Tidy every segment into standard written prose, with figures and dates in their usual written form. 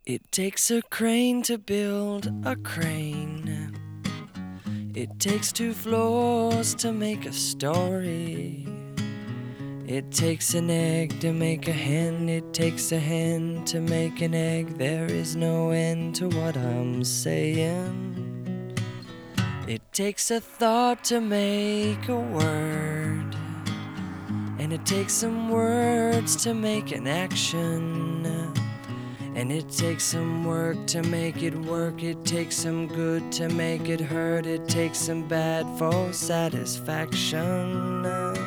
It takes a crane to build a crane. It takes 2 floors to make a story. It takes an egg to make a hen. It takes a hen to make an egg. There is no end to what I'm saying. It takes a thought to make a word, and it takes some words to make an action. And it takes some work to make it work. It takes some good to make it hurt. It takes some bad for satisfaction.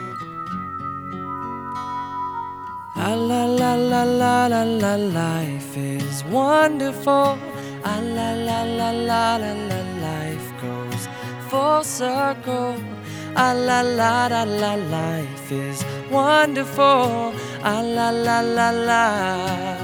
La la la la la la la, life is wonderful. La la la la la la la, life goes full circle. La la la la la, life is wonderful. La la la la la.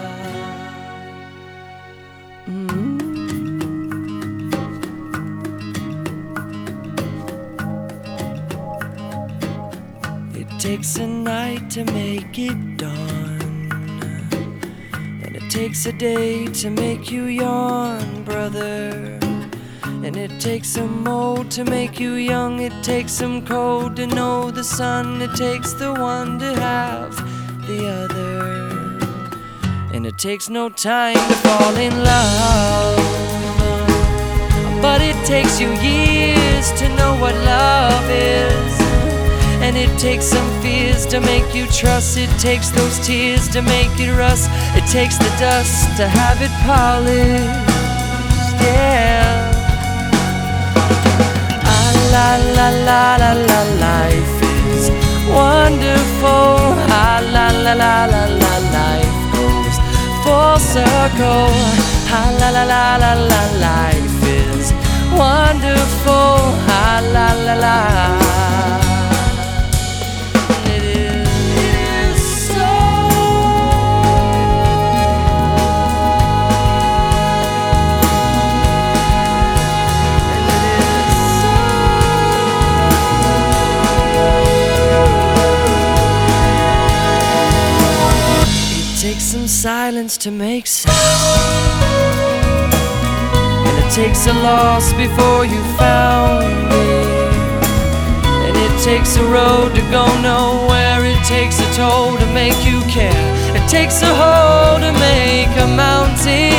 It takes a night to make it dawn, and it takes a day to make you yawn, brother. And it takes some old to make you young. It takes some cold to know the sun. It takes the one to have the other. And it takes no time to fall in love, but it takes you years to know what love is. And it takes some fears to make you trust. It takes those tears to make it rust. It takes the dust to have it polished, yeah. La la la la la, life is wonderful. La la la la la la, life goes full circle. La la la la la, life is wonderful. La la la la. It takes some silence to make sound, and it takes a loss before you found it. And it takes a road to go nowhere. It takes a toll to make you care. It takes a hole to make a mountain.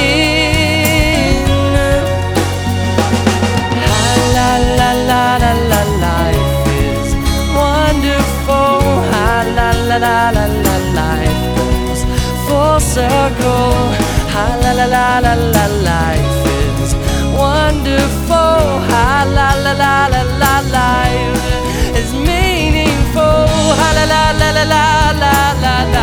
La la la la la, life is wonderful. La la la la la, life goes full circle. La la la la la, life is wonderful. La la la la la, life is meaningful. La la la la la la la.